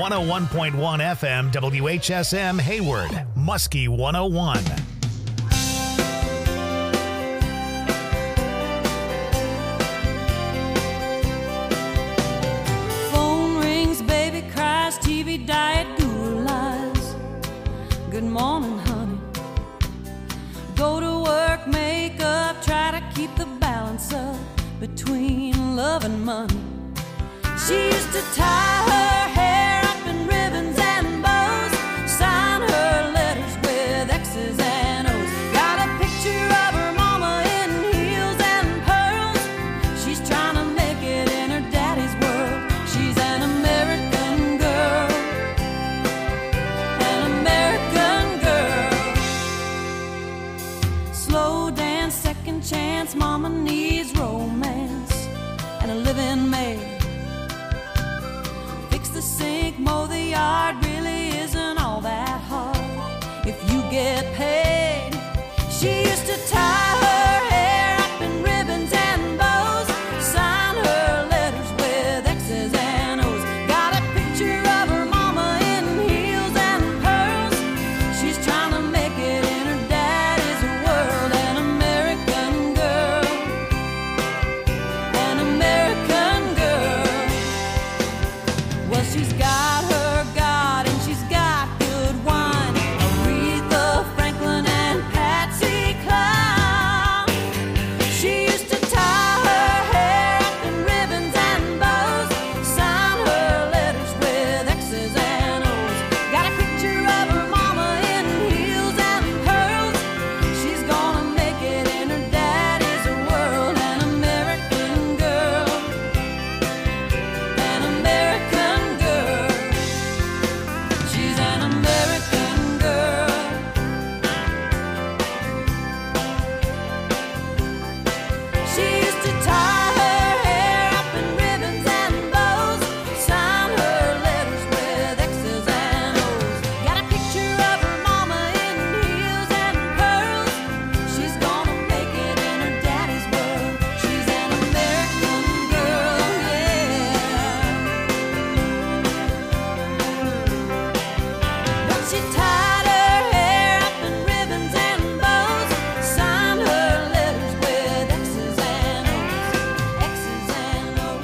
101.1 FM, WHSM Hayward, Muskie 101. Phone rings, baby cries, TV diet, Google lies. Good morning, honey. Go to work, make up, try to keep the balance up between love and money. She used to tie her hair up in ribbons and bows, sign her letters with X's and O's. Got a picture of her mama in heels and pearls. She's trying to make it in her daddy's world. She's an American girl, an American girl. Slow dance, second chance, mama needs romance and a living maid. The sink, mow the yard, really isn't all that hard if you get paid. She used to tie her hair up in ribbons and bows, sign her letters with X's and O's. Got a picture of her mama in heels and pearls. She's trying to make it in her daddy's world. An American girl, an American girl. Well, she's got her God and she's got good wine. Aretha Franklin and Patsy Cline. She used to tie her hair up in ribbons and bows, sign her letters with X's and O's. Got a picture of her mama in heels and pearls. She's gonna make it in her daddy's world. An American girl, an American girl. She's an American girl. She used to tie her hair up in ribbons and bows, sign her letters with X's and O's. Got a picture of her mama in heels and pearls. She's gonna make it in her daddy's world. She's an American girl, yeah. But she tied her hair up in ribbons and bows, signed her letters with X's and O's, X's and O's.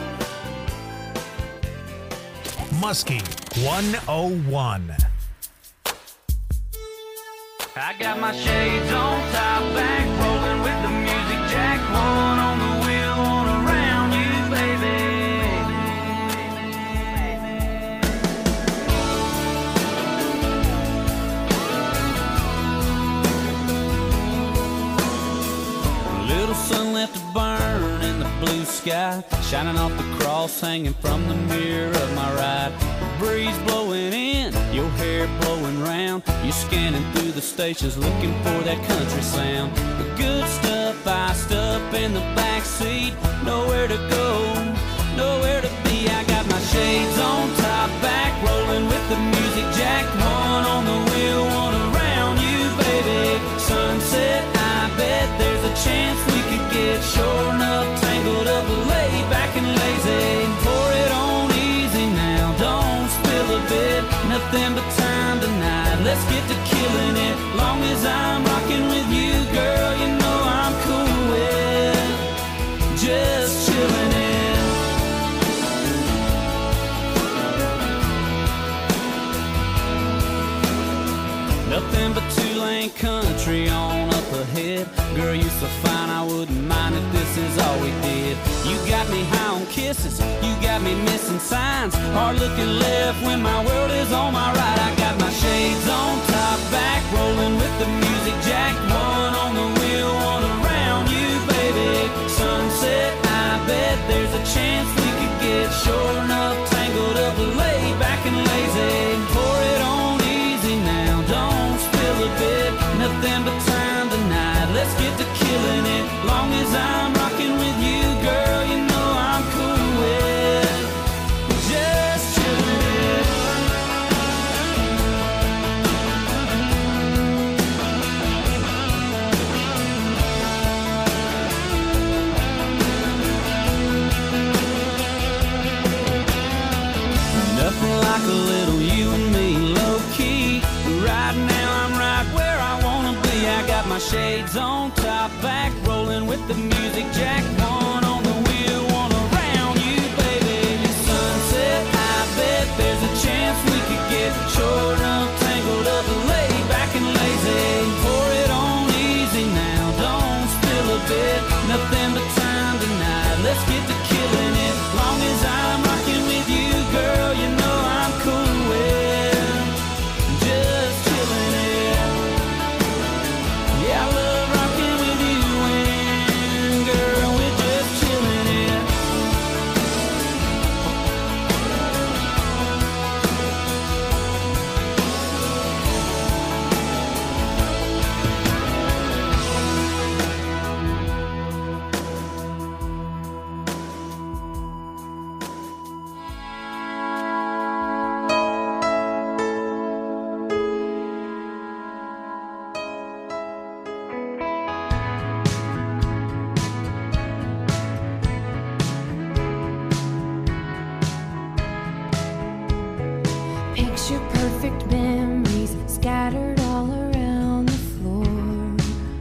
Muskie 101. I got my shades on, top back, rolling with the music jack, one on the wheel, one around you, baby. Little sun left to burn in the blue sky, shining off the cross hanging from the mirror of my ride. The breeze blowing in, your hair blowing round. You're scanning through the stations looking for that country sound. The good stuff iced up in the back seat. Nowhere to go, nowhere to be. I got my shades on, top back, rolling with the music jack, one on the wheel, one around you, baby. Sunset, I bet there's a chance we could get sure enough tangled up, laid back and lazy. Pour it on easy now, don't spill a bit. Nothing but time tonight, let's get to killing it. Long as I'm rocking with you, girl, you know I'm cool with just chilling it. Nothing but two-lane country on up ahead. Girl, you so fine, I wouldn't mind if this is all we did. You got me high on kisses, you got me missing signs. Hard looking left when my world is on my right. I got my shades on, top back, rolling with the music jack, one on the wheel, one around you, baby. Sunset, I bet there's a chance we could get sure enough tangled up, laid back and lazy. Pour it on easy now, don't spill a bit. Nothing but time tonight, let's get to killing it. Long as I'm rocking with you, girl, you know I'm cool with just chilling it. shades on, top back, rolling with the music jack. One on the wheel, one around you, baby. Sunset, I bet there's a chance we could get short up, tangled up, laid back and lazy. Pour it on easy now, don't spill a bit. Nothing but time tonight, let's get to killing it. Long as I'm rocking with you, girl, you know I'm cool with just chilling it. Yeah, I love rocking with you and girl, we're just chilling it. Picture perfect memories scattered all around the floor.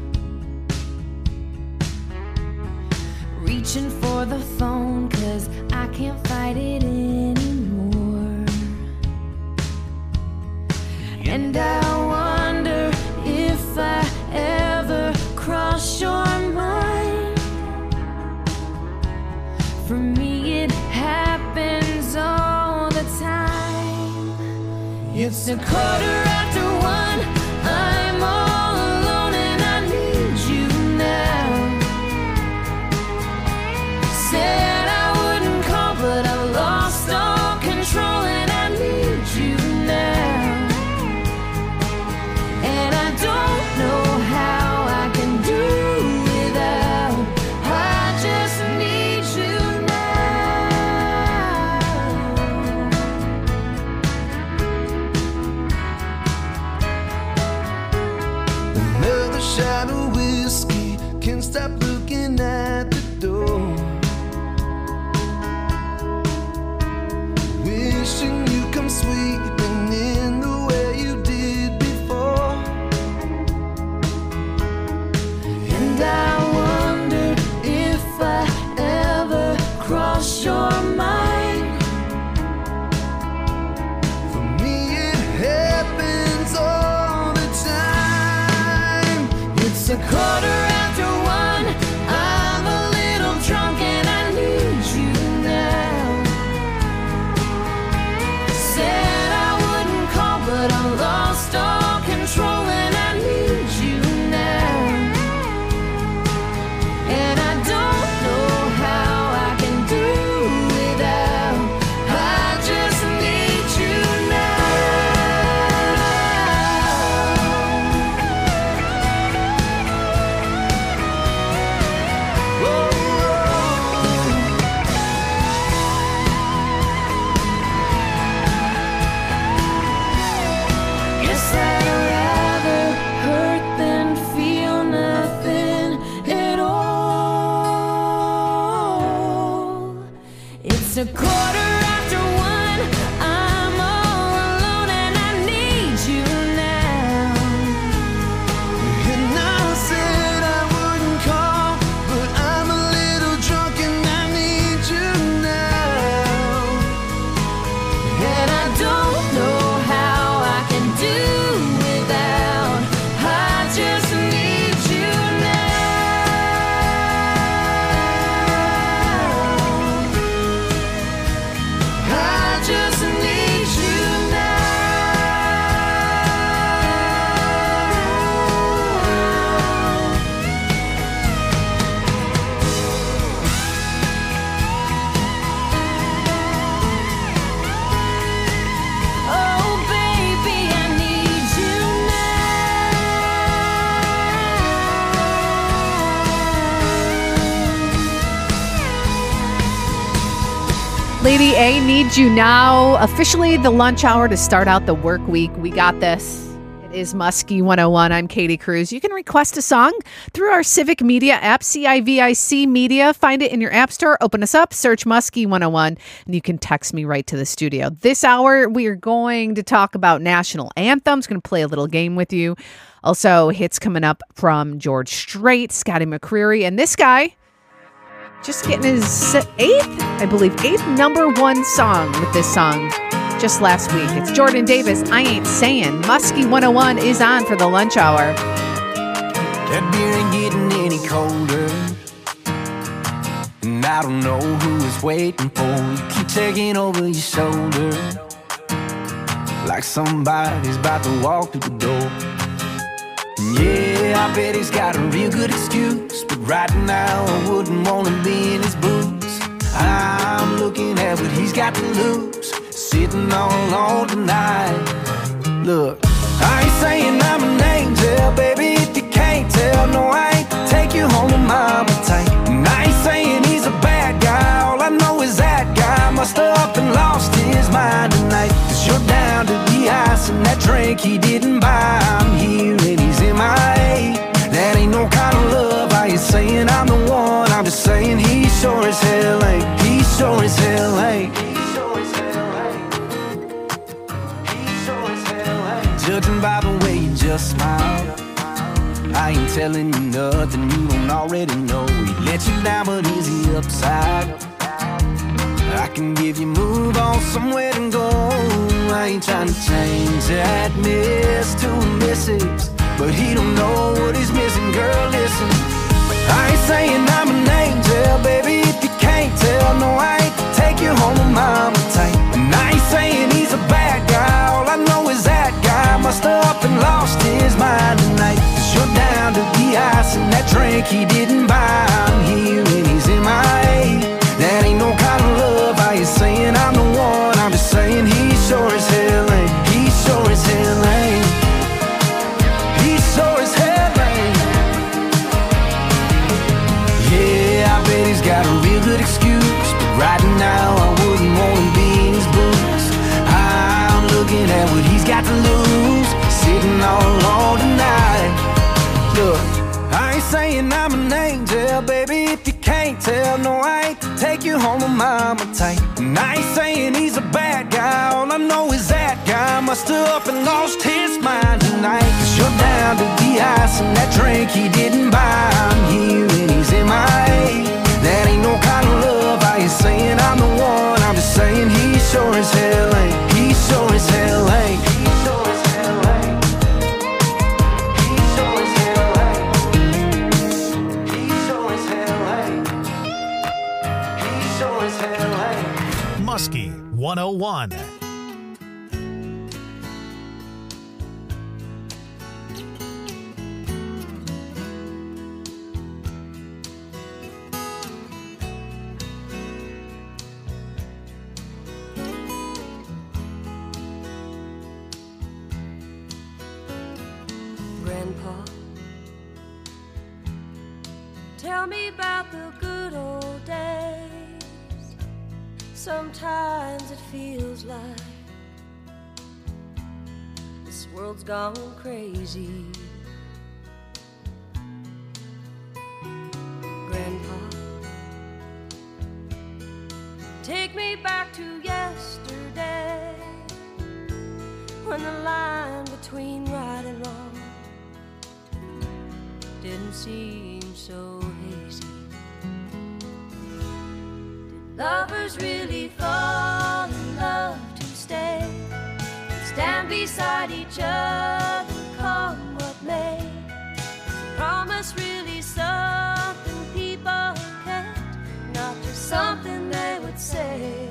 Reaching for the phone 'cause I can't fight it anymore. And I wonder if I ever cross your mind. For me it happens all the time. It's a quarter after one, I'm all alone and I need you now. Said I wouldn't call but I lost all control and I need you now. And I don't know how I can do without, I just need you now. Another shot of whiskey, can't stop looking at the door. Wishing you come sweeping in the way you did before. And I wonder if I ever cross your mind. For me it happens all the time. It's a quarter after one, I'm a little drunk and I need you now. Said I wouldn't call but I lost all control and I need you now. And I don't know how I can do without, I just need you now. Guess I'd rather hurt than feel nothing at all. It's a quarter after one, I'm all alone and I need you now. And I said I wouldn't call, but I'm a little drunk and I need you now. And I don't know how I can do without, I just need you now. I just need you now. Oh baby, I need you now. Lady A needs you now. Officially the lunch hour to start out the work week. We got this. It is Muskie 101. I'm Katie Cruz. You can request a song through our Civic Media app, CIVIC Media. Find it in your app store. Open us up, search Muskie 101, and you can text me right to the studio. This hour, we are going to talk about national anthems. Going to play a little game with you. Also, hits coming up from George Strait, Scotty McCreery, and this guy just getting his eighth number one song with this song just last week. It's Jordan Davis, I Ain't Saying. Muskie 101 is on for the lunch hour. That beer ain't getting any colder, and I don't know who is waiting for you. Keep checking over your shoulder like somebody's about to walk through the door. And yeah, I bet he's got a real good excuse, but right now I wouldn't want to be in his boots. I'm looking at what he's got to lose, sitting all alone tonight. Look, I ain't saying I'm an angel, baby, if you can't tell. No, I ain't take you home to mama tight. And I ain't saying he's a bad guy, all I know is that guy must have up and lost his mind tonight. Cause you're down to the ice and that drink he didn't buy. I'm here and he's in my A. That ain't no kind of love. I ain't saying I'm the one, I'm just saying he sure as hell ain't. He sure as hell ain't. Judging by the way you just smile, I ain't telling you nothing you don't already know. He let you down, but is he upside? I can give you move on somewhere to go. I ain't trying to change that miss to a Mrs., but he don't know what he's missing. Girl, listen, I ain't saying I'm an angel, baby, if you can't tell. No, I ain't take you home to mama tight. And I ain't saying he's a bad guy, all I know is that guy must have up and lost his mind tonight. Cause you're down to the ice and that drink he didn't buy. I'm here and he's in my A. That ain't no kind of love. I ain't saying I'm the one, I'm just saying he sure as hell ain't. He sure as hell ain't. He sure as hell ain't. Yeah, I bet he's got a real good excuse, but right now I wouldn't want to be in his boots. I'm looking at what he's got to lose, sitting all alone tonight. Look, I ain't saying I'm an angel, baby, if you can't tell. No, I ain't take you home to mama tight. And I ain't saying he's a bad guy, all I know is that guy must have up and lost his mind tonight. Cause you're down to the ice and that drink he didn't buy. I'm here and he's in my A. That ain't no kind of love. I ain't saying I'm the one, I'm just saying he sure as hell ain't. He sure as hell ain't. He sure as hell ain't. He sure as hell ain't. He sure as hell ain't. He sure as hell ain't. Muskie 101. Grandpa, tell me about the good old days. Sometimes it feels like this world's gone crazy. Grandpa, take me back to yesterday, when the line between right and wrong didn't seem so hazy. Did lovers really fall in love to stay and stand beside each other, come what may? Is promise really something people can't, not just something they would say?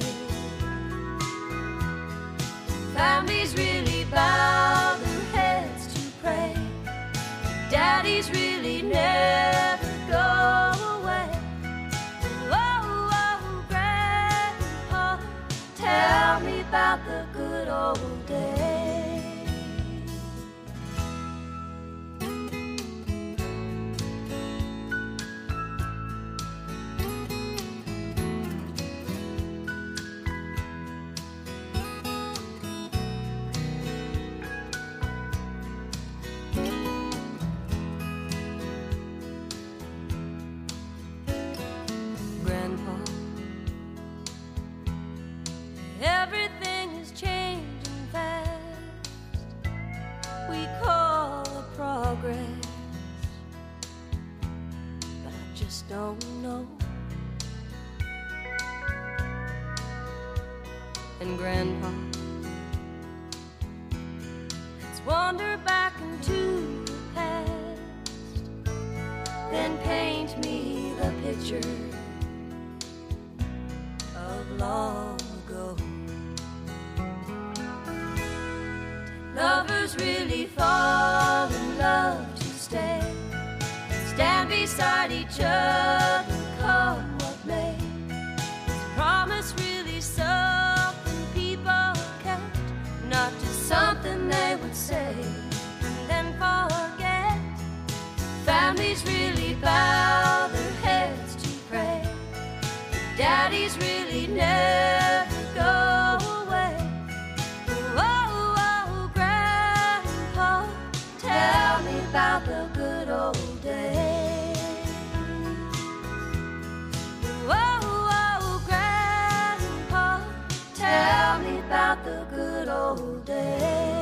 Families really bow their heads to pray. Daddies really never go away. Oh, oh, Grandpa, tell me about the good old days. progress, but I just don't know. And Grandpa, let's wander back into the past, then paint me the picture of long ago. Lovers really fall in love to stay, stand beside each other, come what may. Is promise really something people kept, not just something they would say and then forget? Families really bow their heads to pray, daddies really never go away. Oh, oh, Grandpa, tell me about the good old days. Oh, oh, Grandpa, tell me about the good old days.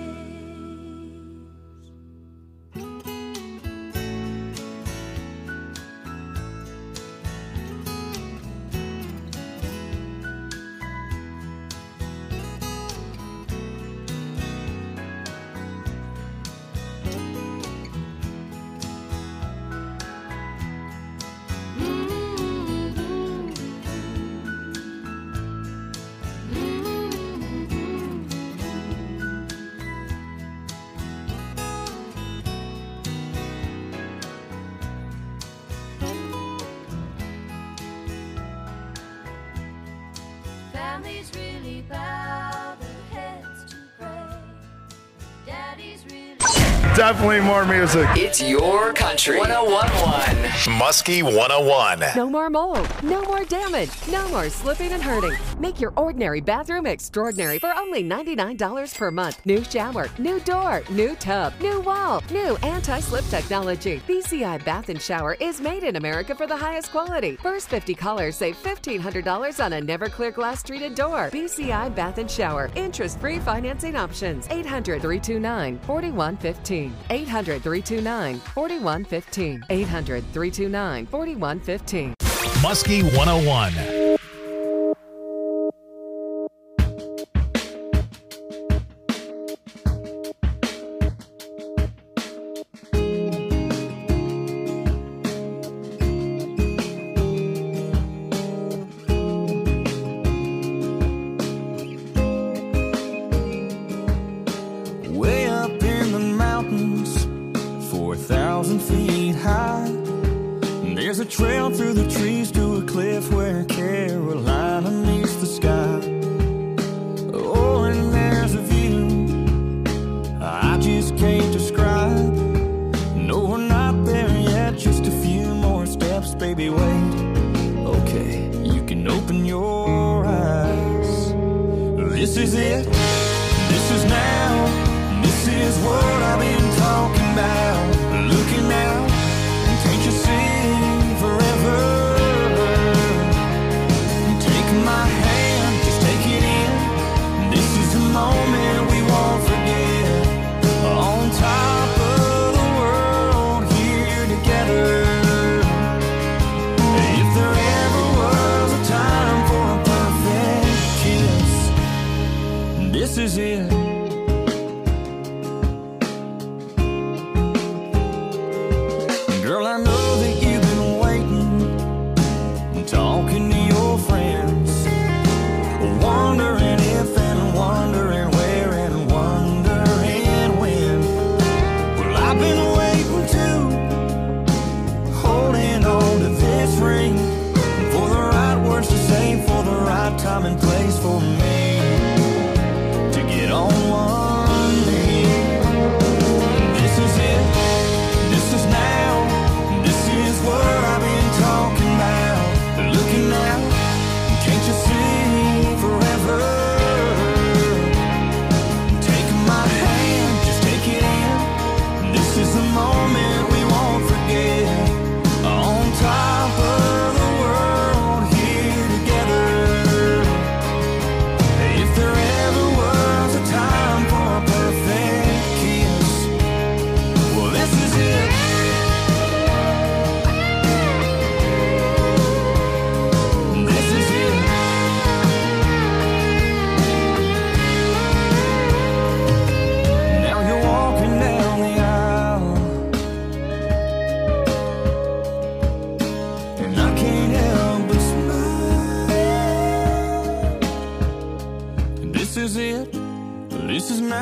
Families really bow their heads to pray, daddies really... Definitely more music. It's your country. 101.1. Muskie 101. No more mold, no more damage, no more slipping and hurting. Make your ordinary bathroom extraordinary for only $99 per month. New shower, new door, new tub, new wall, new anti-slip technology. BCI Bath and Shower is made in America for the highest quality. First 50 callers save $1,500 on a Never-Clear glass treated door. BCI Bath and Shower. Interest-free financing options. 800-329-4115. 800-329-4115. 800-329-4115. Muskie 101. Way up in the mountains, 4,000 feet high, there's a trail through the trees to a cliff where Carolina meets the sky. Oh, and there's a view I just can't describe. No, we're not there yet, just a few more steps, baby, wait. Okay, you can open your eyes. This is it, this is now, this is what I've been talking about. Looking out, can't you see forever? Take my hand, just take it in. This is the moment we won't forget. On top of the world, here together. If there ever was a time for a perfect kiss,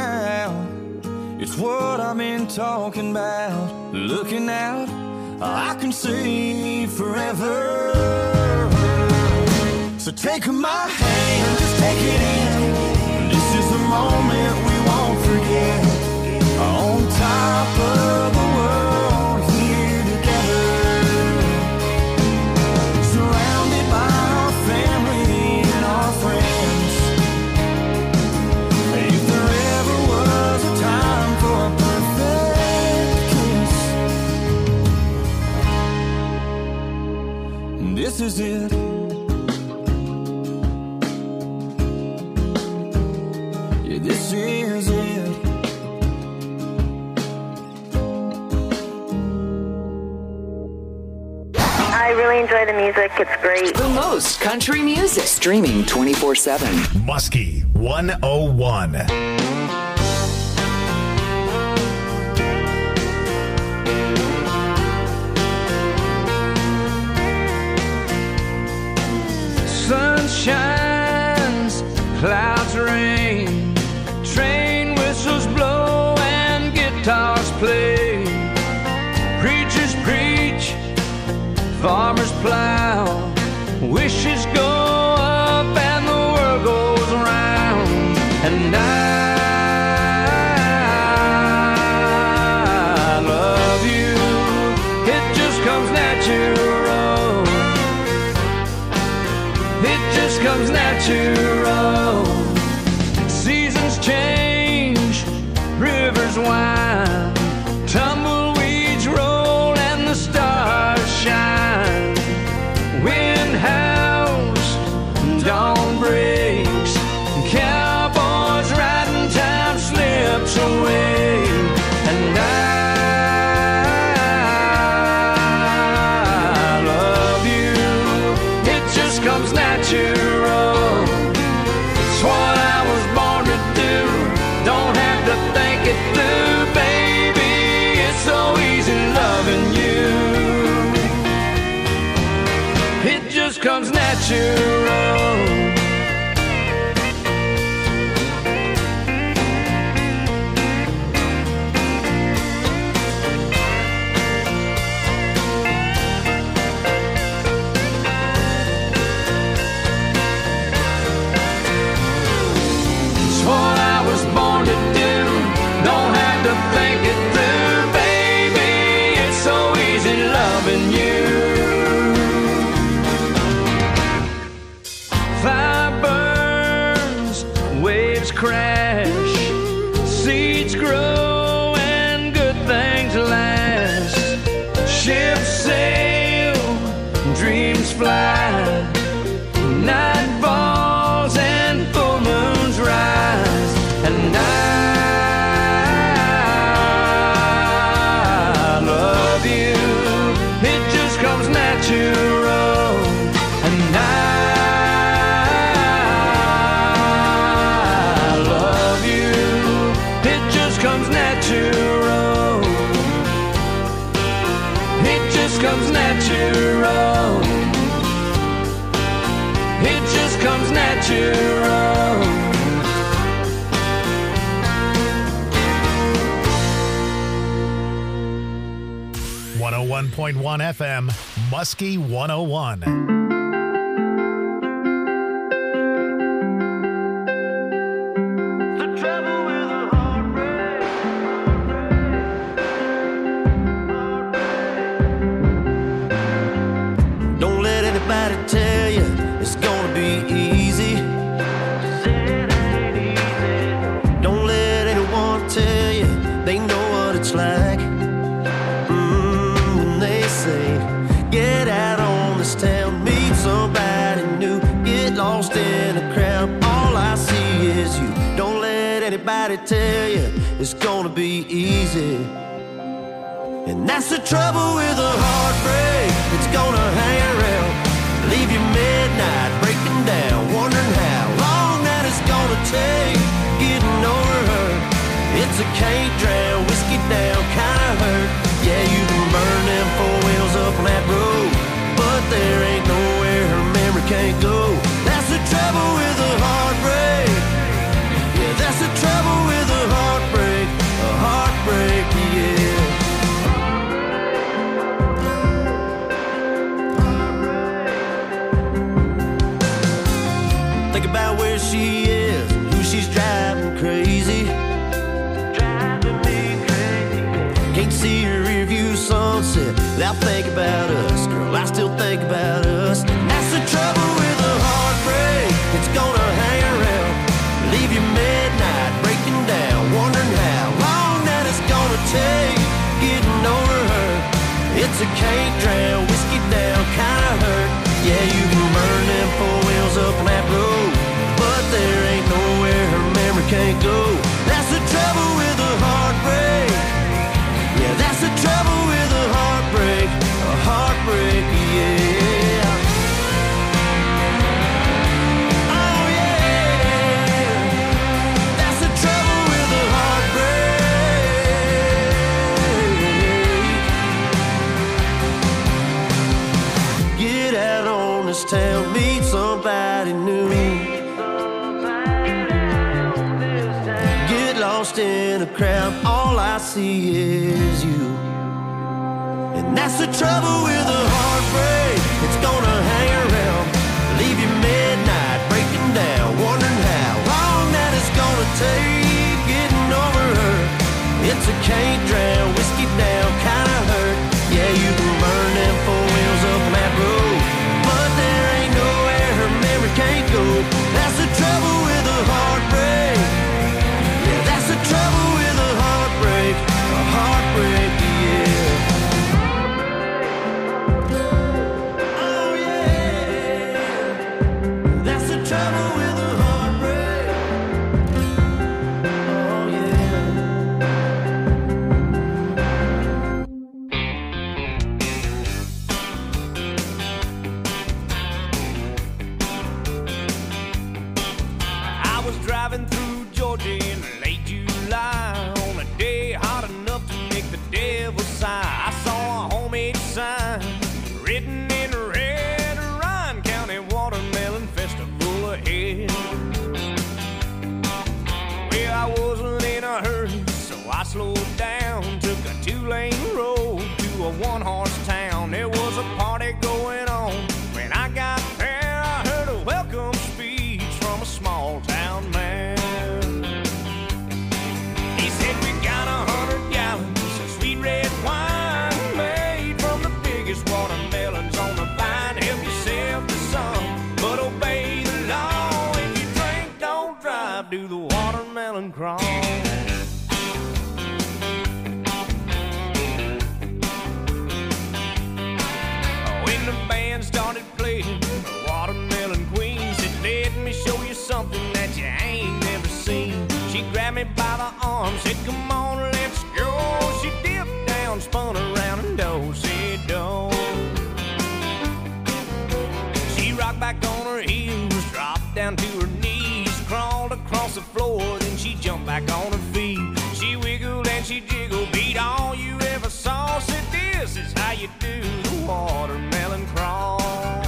around. It's what I've been talking about. Looking out, I can see forever. So take my hand, just take it in. This is a moment we won't forget. On top of the world, here together, surrounded by our family and our friends. If there ever was a time for a perfect kiss, this is it. Yeah, this is it. I really enjoy the music. It's great. The most country music. Streaming 24/7. Muskie 101. Sun shines, clouds rain, train whistles blow and guitars play. Preachers preach, farmers plow, wishes go up and the world goes round. And I love you, it just comes natural. It just comes natural. Seasons change, rivers wind, tumbleweeds roll and the stars shine. Wind howls, dawn breaks, cowboys riding, time slips away. And I love you, it just comes natural. It's what I was born to do, don't have to think it through, baby. It's so easy loving you. It just comes natural. It's what I was born to do, don't have to think it through, baby. It's so easy loving you. Fire burns, waves crash, seeds grow and good things last. Ships sail, dreams fly, night falls and full moons rise. And I love you, it just comes natural. And I love you, it just comes natural. It just comes natural. It just comes natural. 101.1 FM, Muskie 101. Don't let anybody tell you it's gonna be easy. Don't let anyone tell you they know what it's like. When they say, get out on this town, meet somebody new, get lost in a crowd, all I see is you. Don't let anybody tell you it's gonna be easy. And that's the trouble with a heartbreak, it's gonna hang around, leave you midnight breaking down, wondering how long that it's gonna take getting over her. It's a can't drown, whiskey down kind of hurt. Yeah, you can burn them four wheels up on that road, but there ain't nowhere her memory can't go. That's the trouble with a heartbreak. Yeah, that's the trouble with a heartbreak. see your rearview sunset. They'll think about us, girl, I still think about us. And that's the trouble with a heartbreak. It's gonna hang around, leave you midnight, breaking down, wondering how long that it's gonna take getting over her. It's a can't drown, whiskey down kinda hurt. Yeah, you can burn them four wheels up on that road, but there ain't nowhere her memory can't go. That's the trouble with a heartbreak. Yeah, that's the trouble with a heartbreak. A heartbreak, yeah. Oh yeah, that's the trouble with a heartbreak. Get out on this town, meet somebody new. Lost in a crowd, all I see is you. And that's the trouble with a heartbreak. It's gonna hang around, leave you midnight, breaking down, wondering how long that it's gonna take getting over her. It's a can't drown, whiskey down, kinda hurt. Yeah, you can burn them four wheels up on that road, but there ain't nowhere her memory can't go. That's the trouble with a heartbreak. That's the trouble with a heartbreak, yeah. Oh yeah, that's the trouble with a heartbreak. Oh yeah. I was driving through Georgia in late July on a day hot enough to make the devil sigh. I saw a homemade sign written in red, Ryan County Watermelon Festival ahead. Well, I wasn't in a hurry, so I slowed down, took a 2-lane road to a 1-horse town. There was a party going on. When I got there, I heard a welcome speech from a small town man. He said, we got 100 gallons of sweet red wine made from the biggest watermelons on the vine. Help yourself to some, but obey the law. If you drink, don't drive, do the watermelon crawl. When the band started playing, the Watermelon Queen said, let me show you something that you ain't never seen. She grabbed me by the arm, said, come on, let's go. She dipped down, spun around and do-si-do. She rocked back on her heels, dropped down to her knees, crawled across the floor, then she jumped back on her feet. She wiggled and she jiggled, beat all you ever saw. Said, this is how you do the watermelon crawl.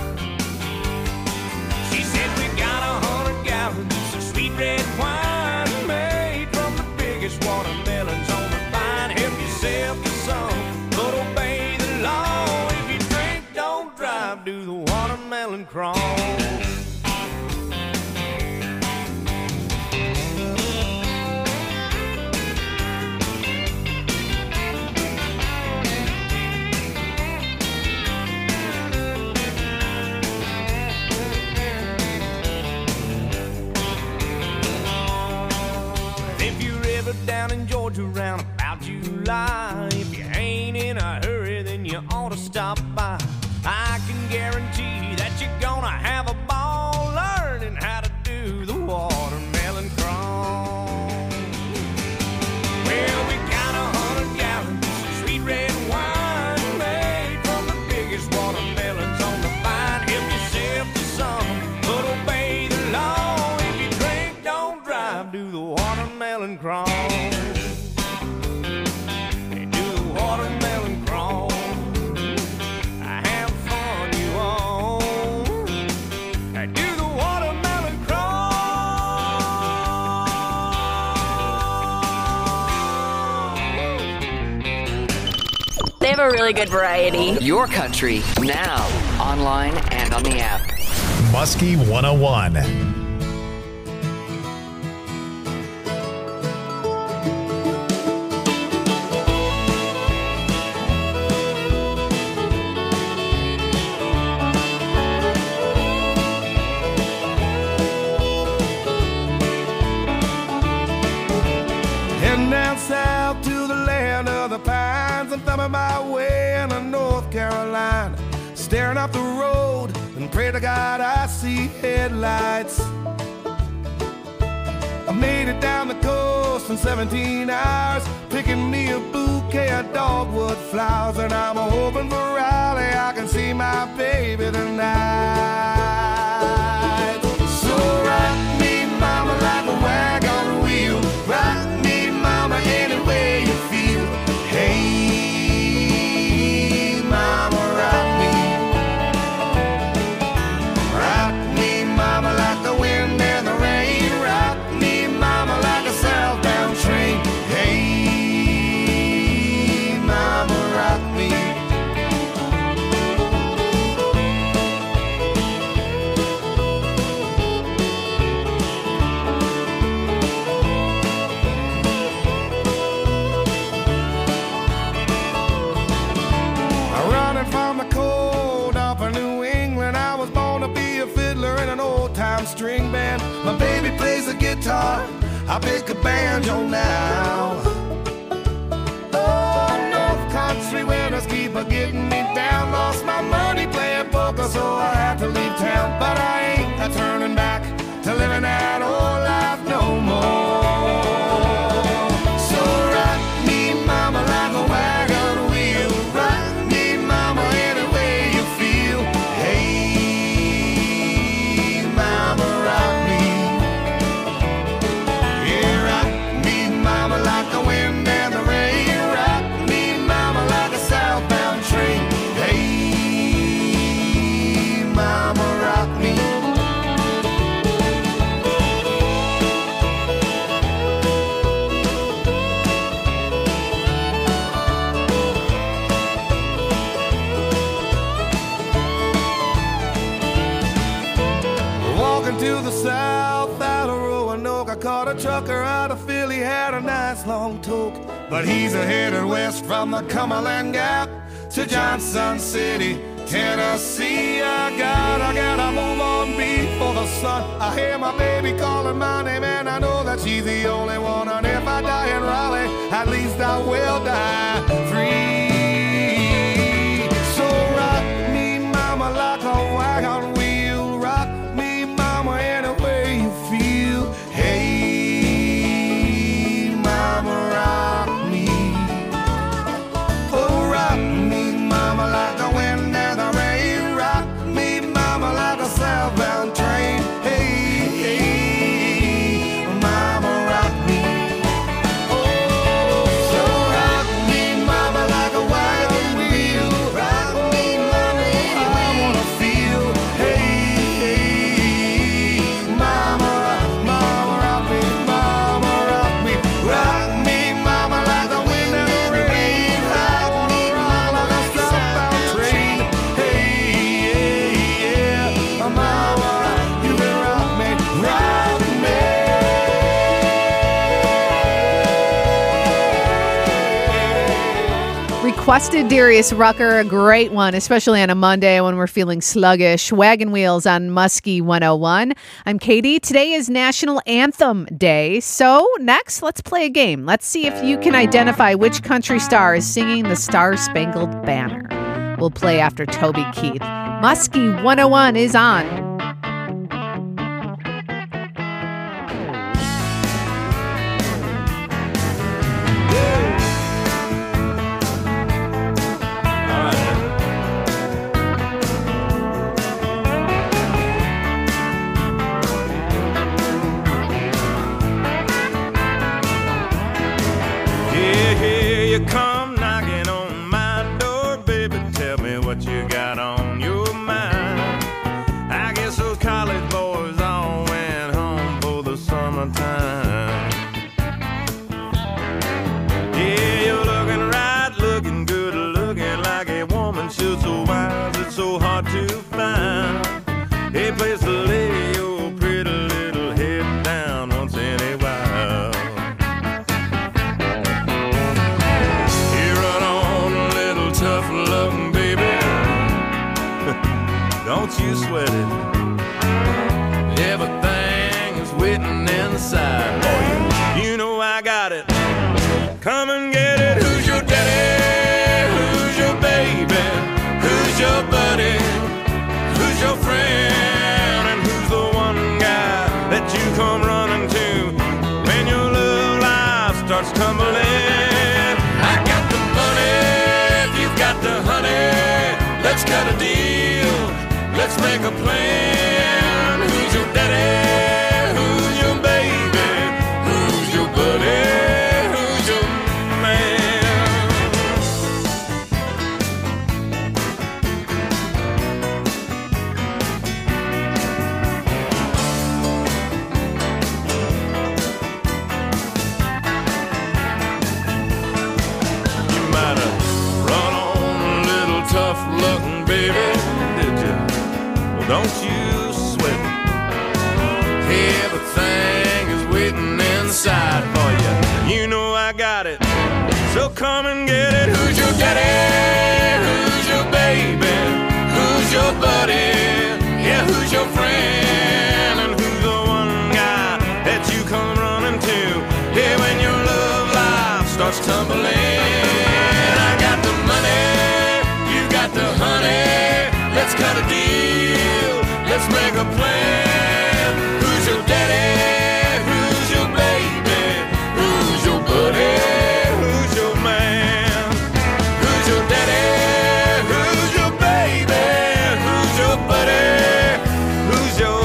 She said, we got 100 gallons of sweet red wine made from the biggest watermelons on the vine. Help yourself to some, but obey the law. If you drink, don't drive, do the watermelon crawl. Down in Georgia around about July, if you ain't in a hurry, then you ought to stop by. I can guarantee that you're gonna have a ball learning how to do the watermelon crawl. Well, we got 100 gallons of sweet red wine made from the biggest watermelons on the vine. Help yourself to some, but obey the law. If you drink, don't drive, do the watermelon crawl. Watermelon crawl. Have fun, you all. Do the watermelon crawl. They have a really good variety. Your country, now, online and on the app. Muskie 101. south to the land of the pines. I'm thumbing my way into North Carolina, staring up the road and pray to God I see headlights. I made it down the coast in 17 hours, picking me a bouquet of dogwood flowers, and I'm hoping for Raleigh I can see my baby tonight. So rock me, mama, like a wagon wheel. Rock me, mama, any way you feel. Hey, mama, rock me. Rock me, mama, like the wind and the rain. Rock me, mama, like a southbound train. Hey, mama, rock me. Running from the cold up in New England, I was born to be a fiddler in an old-time string band. My baby plays the guitar, I pick a banjo now. Oh, North Country winters keep a getting me down. Lost my money playing poker, so I had to leave town. But I ain't a turning back to living that old life no more. So rock me, mama, like a wagon wheel. Rock me, mama, any way you feel. Hey, mama, rock me. Yeah, rock me, mama, like the wind and the rain. Rock me, mama, like a southbound train. Hey, mama, rock me. Walking to the south out of Roanoke, I caught a trucker out of Philly, had a nice long toke. But he's headed west from the Cumberland Gap to Johnson City, Tennessee. I gotta move on before the sun. I hear my baby calling my name, and I know that she's the only one. And if I die in Raleigh, at least I will die free. So rock me, mama, like a wagon wheel. Rock me, mama, any way you feel. Hey, mama, rock me. Oh, rock me, mama, like the wind and the rain. Rock me, mama, like a southbound train. Hey, mama, rock me. So rock me, mama, like a wagon wheel. Rock me, mama, I wanna feel. Hey, mama, rock me, mama, rock me. Rock me, mama, like the wind and the rain. I wanna rock like a southbound train. Hey, yeah, mama, you can rock me, rock me. Requested Darius Rucker, a great one, especially on a Monday when we're feeling sluggish. Wagon Wheels on Muskie 101. I'm Katie. Today is National Anthem Day. So next, let's play a game. Let's see if you can identify which country star is singing the Star Spangled Banner. We'll play after Toby Keith. Muskie 101 is on. Yeah, here you come knocking on my door, baby. Tell me what you got on your mind. I guess those college boys all went home for the summertime. Yeah, you're looking right, looking good, looking like a woman should. So why is it so hard to find a place to lay your pretty little head down once in a while? You run on a little tough love, baby. Don't you sweat it. Everything is waiting inside. Oh, you know I got it. Come come and get it. Who's your daddy? Who's your baby? Who's your buddy? Who's your friend? And who's the one guy that you come running to when your love life starts tumbling? I got the money, if you've got the honey, let's cut a deal, let's make a plan. Who's your daddy? Who's your baby? Who's your buddy? Who's your man? You might have run on a little tough looking baby, did you? Well, don't you sweat it. Everything is waiting inside for you. You know I got it, so come and get it. Who's your daddy? Who's your baby? Who's your buddy? Yeah, who's your friend? And who's the one guy that you come running to? Yeah, when your love life starts tumbling. I got the money, you got the honey. Let's cut a deal, let's make a plan. Who's your daddy? Who's your baby? Who's your buddy? Who's your man? Who's your daddy? Who's your baby? Who's your buddy? Who's your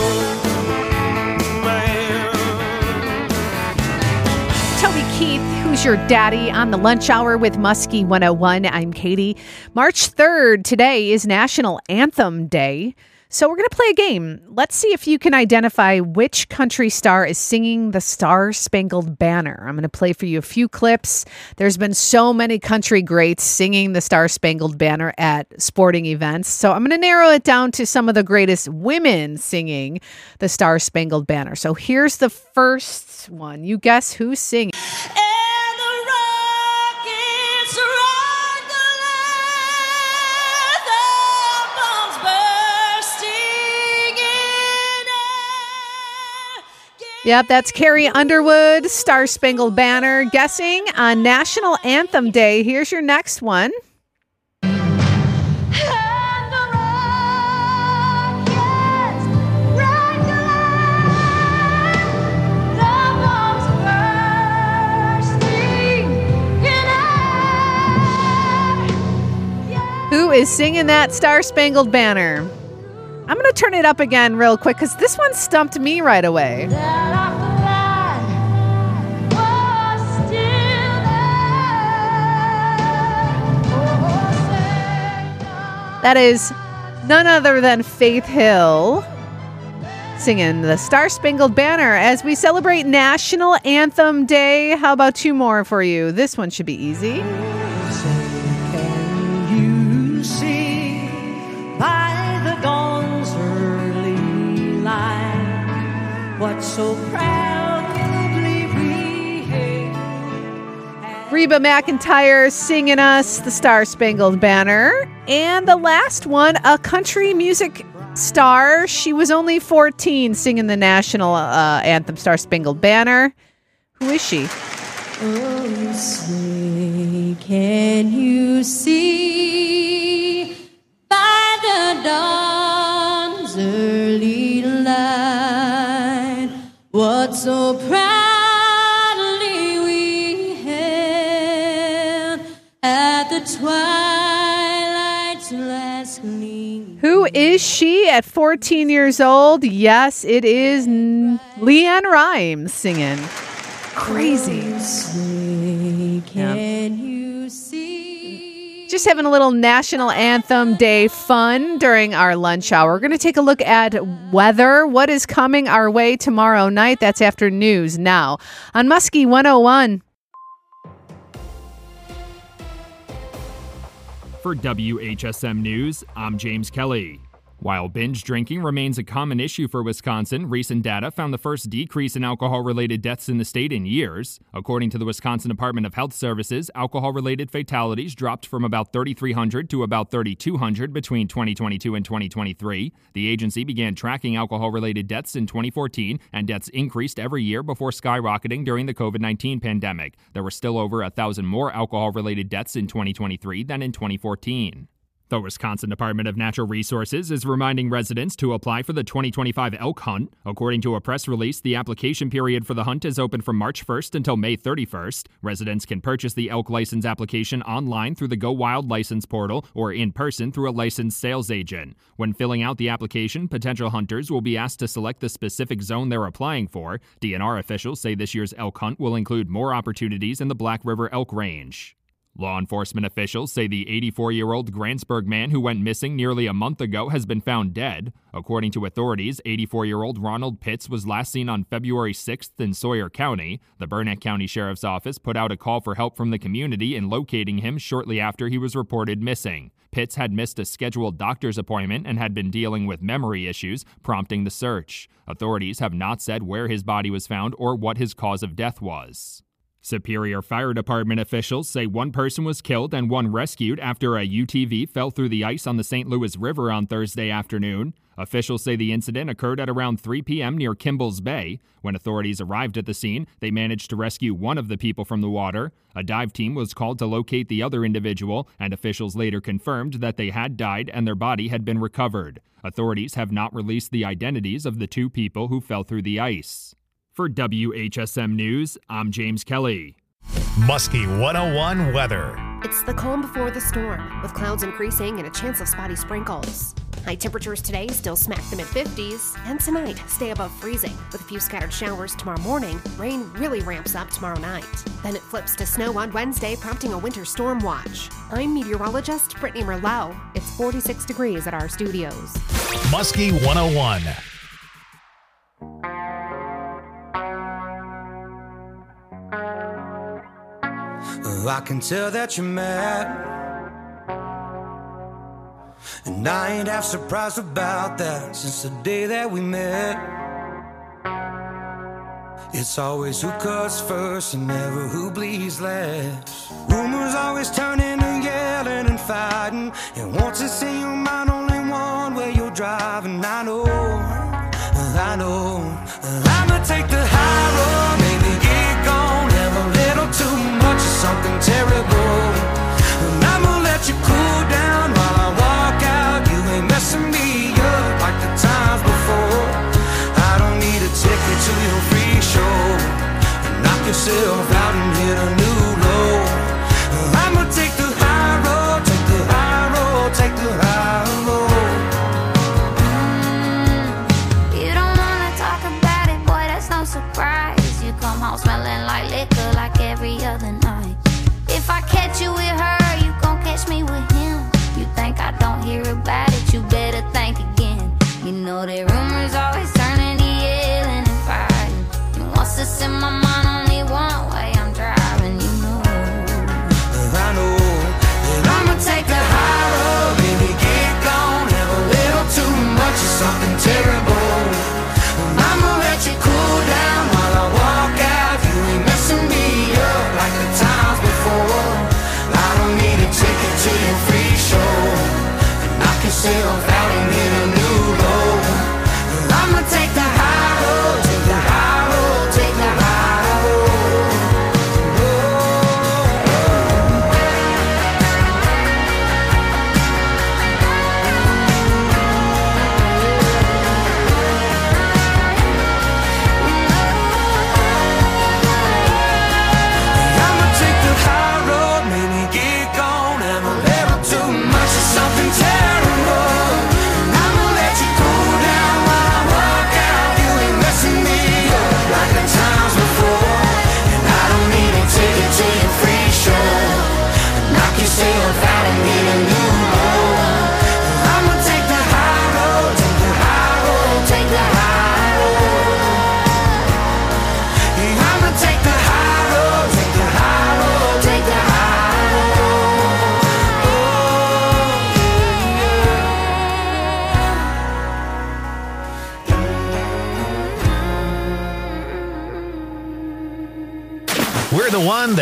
man? Toby Keith, Who's Your Daddy, on the lunch hour with Muskie 101. I'm Katie. March 3rd, today is National Anthem Day. So we're going to play a game. Let's see if you can identify which country star is singing the Star-Spangled Banner. I'm going to play for you a few clips. There's been so many country greats singing the Star-Spangled Banner at sporting events. So I'm going to narrow it down to some of the greatest women singing the Star-Spangled Banner. So here's the first one. You guess who's singing. Yep, that's Carrie Underwood, Star-Spangled Banner, guessing on National Anthem Day. Here's your next one. Who is singing that Star-Spangled Banner? I'm going to turn it up again real quick because this one stumped me right away. That is none other than Faith Hill singing the Star-Spangled Banner as we celebrate National Anthem Day. How about two more for you? This one should be easy. Can you see by the dawn's early light what so proudly we hailed? Reba McEntire singing us the Star-Spangled Banner. And the last one, a country music star. She was only 14 singing the national anthem, Star-Spangled Banner. Who is she? Oh, say, can you see by the dawn's early light what so proudly we hailed at the twilight's last gleam? Who is she at 14 years old? Yes, it is Leanne Rimes singing. Crazy. Can you see? Just having a little National Anthem Day fun during our lunch hour. We're going to take a look at weather. What is coming our way tomorrow night? That's after news now on Muskie 101. For WHSM News, I'm James Kelly. While binge drinking remains a common issue for Wisconsin, recent data found the first decrease in alcohol-related deaths in the state in years. According to the Wisconsin Department of Health Services, alcohol-related fatalities dropped from about 3,300 to about 3,200 between 2022 and 2023. The agency began tracking alcohol-related deaths in 2014, and deaths increased every year before skyrocketing during the COVID-19 pandemic. There were still over 1,000 more alcohol-related deaths in 2023 than in 2014. The Wisconsin Department of Natural Resources is reminding residents to apply for the 2025 elk hunt. According to a press release, the application period for the hunt is open from March 1st until May 31st. Residents can purchase the elk license application online through the Go Wild license portal or in person through a licensed sales agent. When filling out the application, potential hunters will be asked to select the specific zone they're applying for. DNR officials say this year's elk hunt will include more opportunities in the Black River Elk Range. Law enforcement officials say the 84-year-old Grantsburg man who went missing nearly a month ago has been found dead. According to authorities, 84-year-old Ronald Pitts was last seen on February 6th in Sawyer County. The Burnett County Sheriff's Office put out a call for help from the community in locating him shortly after he was reported missing. Pitts had missed a scheduled doctor's appointment and had been dealing with memory issues, prompting the search. Authorities have not said where his body was found or what his cause of death was. Superior Fire Department officials say one person was killed and one rescued after a UTV fell through the ice on the St. Louis River on Thursday afternoon. Officials say the incident occurred at around 3 p.m. near Kimball's Bay. When authorities arrived at the scene, they managed to rescue one of the people from the water. A dive team was called to locate the other individual, and officials later confirmed that they had died and their body had been recovered. Authorities have not released the identities of the two people who fell through the ice. For WHSM News, I'm James Kelly. Muskie 101 weather. It's the calm before the storm, with clouds increasing and a chance of spotty sprinkles. High temperatures today still smack the mid-50s, and tonight stay above freezing, with a few scattered showers tomorrow morning. Rain really ramps up tomorrow night. Then it flips to snow on Wednesday, prompting a winter storm watch. I'm meteorologist Brittany Merlot. It's 46 degrees at our studios. Muskie 101. I can tell that you're mad, and I ain't half surprised about that. Since the day that we met, it's always who cuts first and never who bleeds last. Rumors always turn into yelling and fighting, and once it's in your mind, only one way you're driving. I know I'ma take the high road, maybe get gone, have a little too much of something terrible, and I'ma let you cool down while I walk out. You ain't messing me up like the times before. I don't need a ticket to your free show. Knock yourself out and hit a new low. I'ma take the high road, take the high road, take the high road. Surprise, you come home smelling like liquor like every other night. If I catch you with her, you gon' catch me with him. You think I don't hear about it, you better think again. You know that rumors always turn into yelling and fighting. And once it's in my mind, only one way I'm driving, you know. I know that I'ma take the high road, baby, get gone, have a little too much of something terrible. I'ma let you cool down while I walk out. You ain't messing me up like the times before. I don't need a ticket to your free show. Knock yourself out and hit a new low. I'ma take the high road, take the high road, take the high road.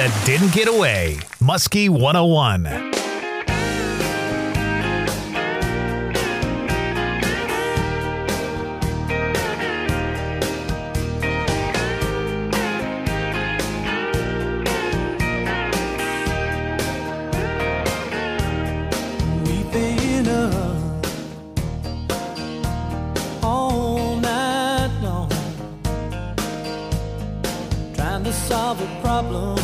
that didn't get away. Muskie 101. Solve a problem.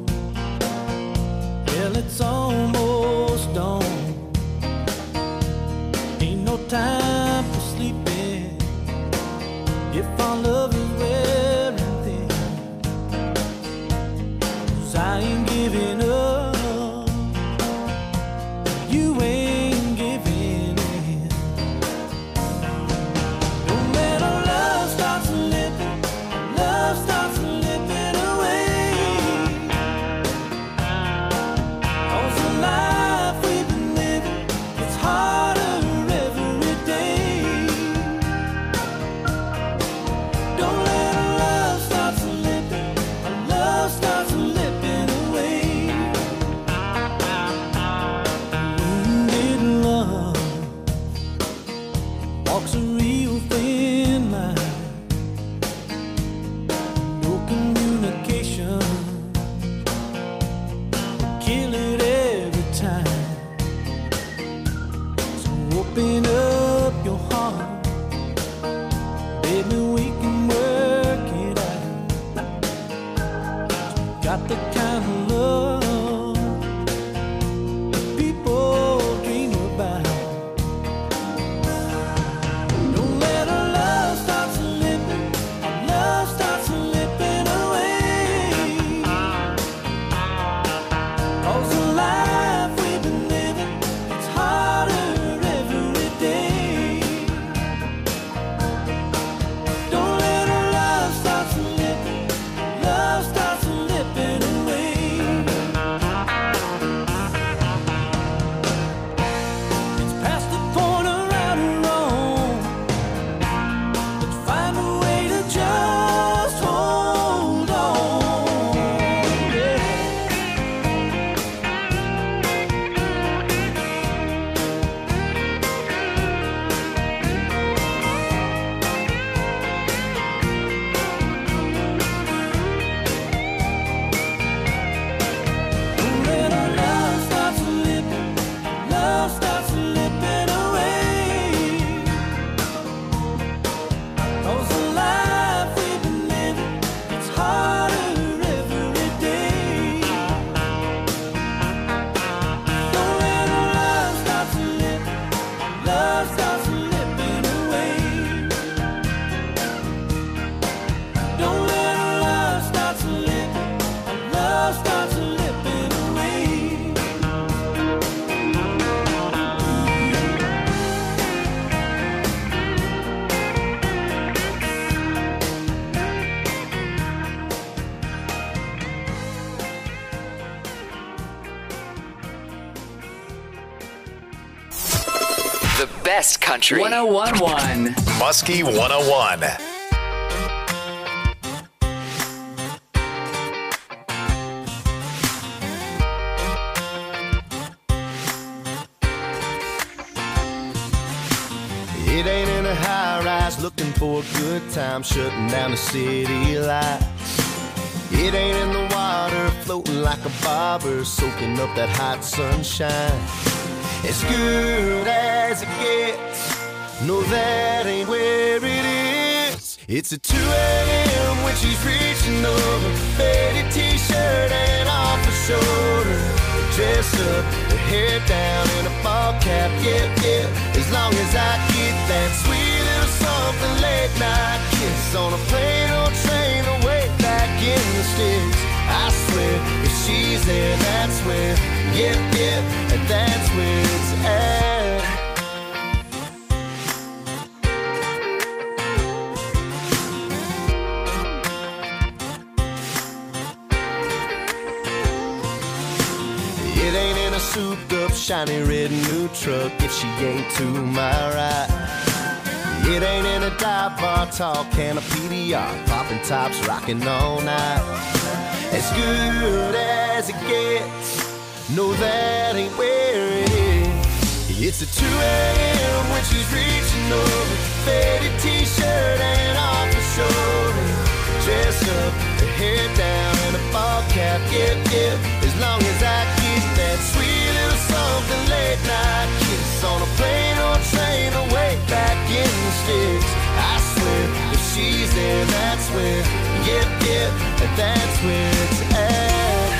Well, it's almost dawn. Ain't no time for sleeping if our love is wearing thin. 'Cause I ain't giving up, you ain't giving in. No matter love starts slipping, love starts slipping. Open up your heart, baby, we can work it out. Got the kind of love people dream about. No matter love starts slipping, love starts slipping away. 'Cause the life we've been living, it's harder. Best Country 101.1 Muskie 101. It ain't in a high rise looking for a good time, shutting down the city lights. It ain't in the water floating like a bobber, soaking up that hot sunshine. As good as it gets, no, that ain't where it is. It's at 2 a.m. when she's reaching over, faded t-shirt and off her shoulder, dress up, her hair down in a ball cap, yeah, yeah. As long as I get that sweet little something late night kiss on a plane or train away back in the sticks. I swear, if she's there, that's where, yeah, yeah, and that's where it's at. It ain't in a souped-up, shiny red new truck if she ain't to my right. It ain't in a dive bar, tall can of PDR, popping tops, rocking all night. as good as it gets. No, that ain't where it is. It's a 2 a.m. when she's reaching over, faded t-shirt hanging off her shoulder, dressed up, her hair down and a ball cap. Yep, as long as I keep that sweet little something late night kiss on a plane or train away back in the sticks. I swear, if she's there, that's where, yep, that's where it's at.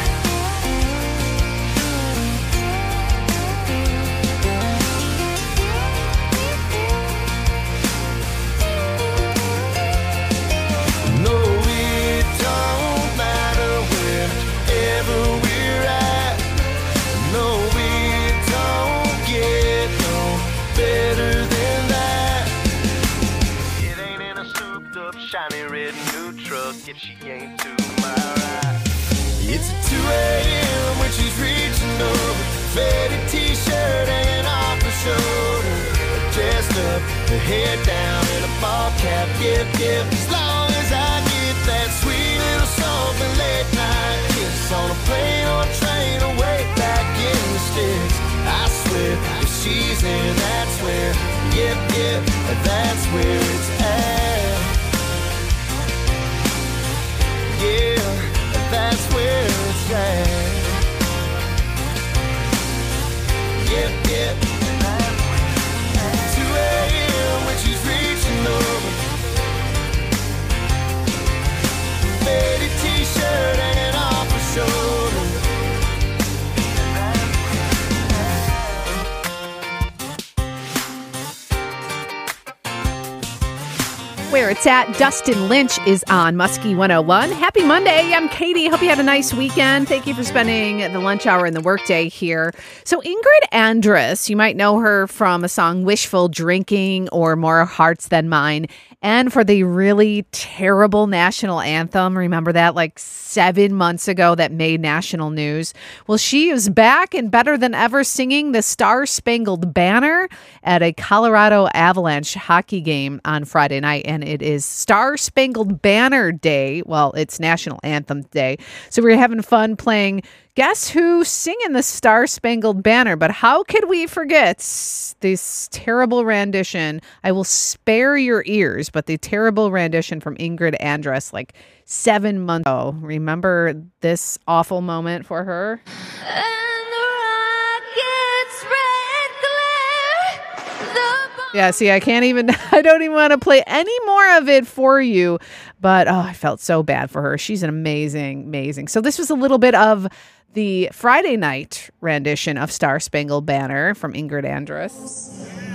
Shiny red new truck if she ain't to my right. It's a 2 a.m. when she's reaching over, faded t-shirt hanging off her shoulder, dressed up, her hair down and a ball cap. Yep, as long as I get that sweet little something late night kiss on a plane or train away back in the sticks. I swear, if she's in, that's where, yep, that's where it's at. Yeah, that's where it's at. Yep. 2 a.m. when she's reaching over, faded t-shirt hanging off her shoulder. Where it's at, Dustin Lynch is on Muskie 101. Happy Monday. I'm Katie. Hope you had a nice weekend. Thank you for spending the lunch hour and the workday here. So Ingrid Andress, you might know her from a song Wishful Drinking or More Hearts Than Mine, and for the really terrible national anthem. Remember that, like 7 months ago, that made national news? Well, she is back and better than ever, singing the Star Spangled Banner at a Colorado Avalanche hockey game on Friday night. And it is Star Spangled Banner Day. Well, it's National Anthem Day. So we're having fun playing Guess Who's Singing the Star Spangled Banner. But how could we forget this terrible rendition? I will spare your ears, but the terrible rendition from Ingrid Andress like 7 months ago. Remember this awful moment for her? Yeah, see, I don't even want to play any more of it for you, but I felt so bad for her. She's an amazing. So this was a little bit of the Friday night rendition of Star Spangled Banner from Ingrid Andress.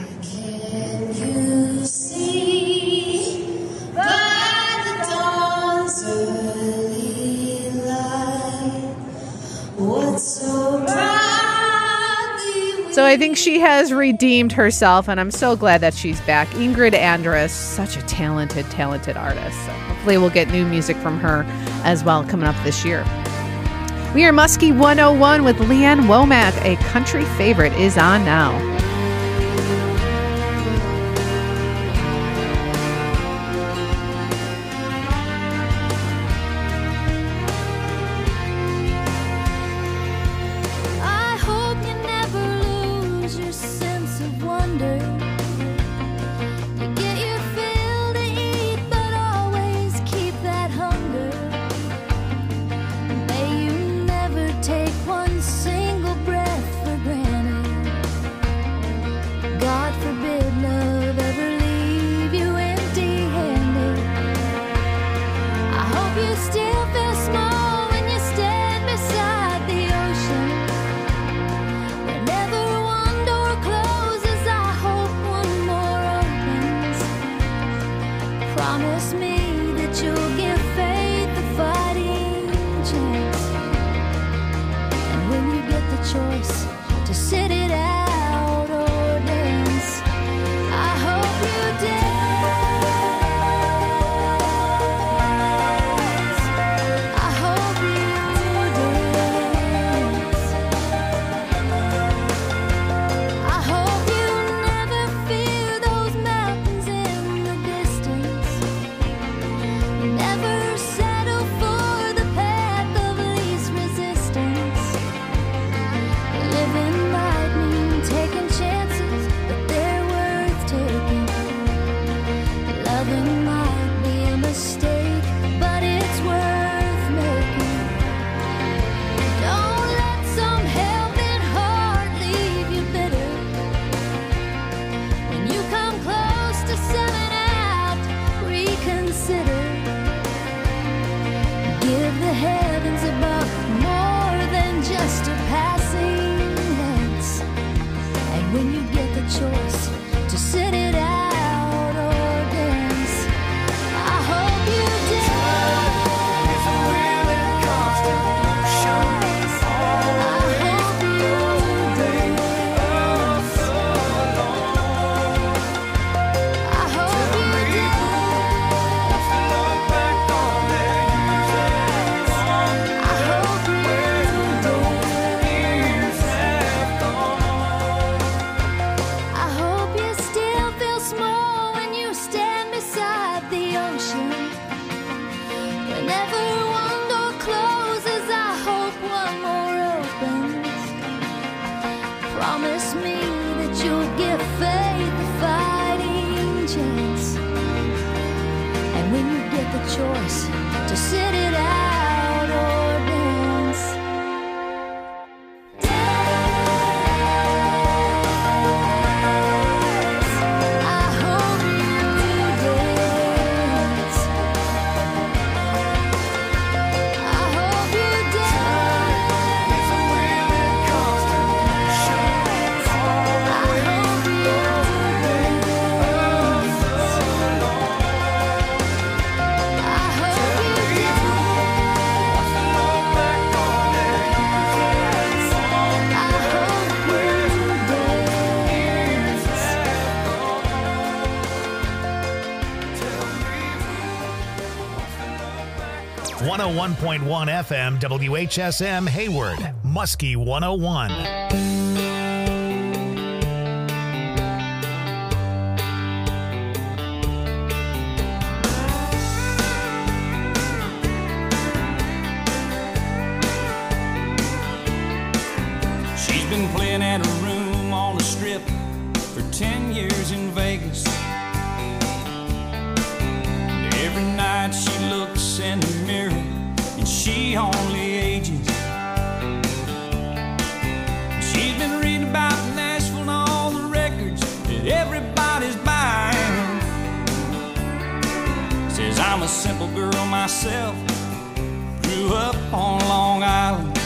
Can you see by the dawn's early light what's so bright? So I think she has redeemed herself, and I'm so glad that she's back. Ingrid Andress, such a talented artist. So hopefully we'll get new music from her as well coming up this year. We are Muskie 101 with Leanne Womack. A country favorite is on now. Promise me that you'll give faith a fighting chance. And when you get the choice to sit it out or dance, I hope you dance. I hope you dance. I 101.1 FM WHSM Hayward, Muskie 101. She's been playing at a room on the strip for 10 years in Vegas. And every night she looks in the mirror and she only ages. She's been reading about Nashville and all the records that everybody's buying. Says I'm a simple girl myself, grew up on Long Island.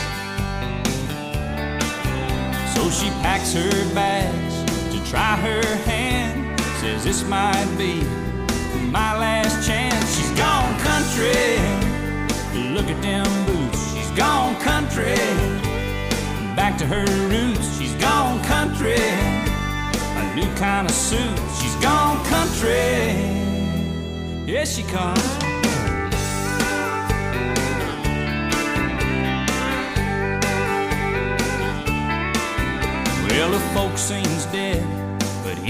So she packs her bags to try her hand. Says this might be my last chance. She's gone country, look at them boots. She's gone country, back to her roots. She's gone country, a new kind of suit. She's gone country, here she comes. Well, the folk scene's dead,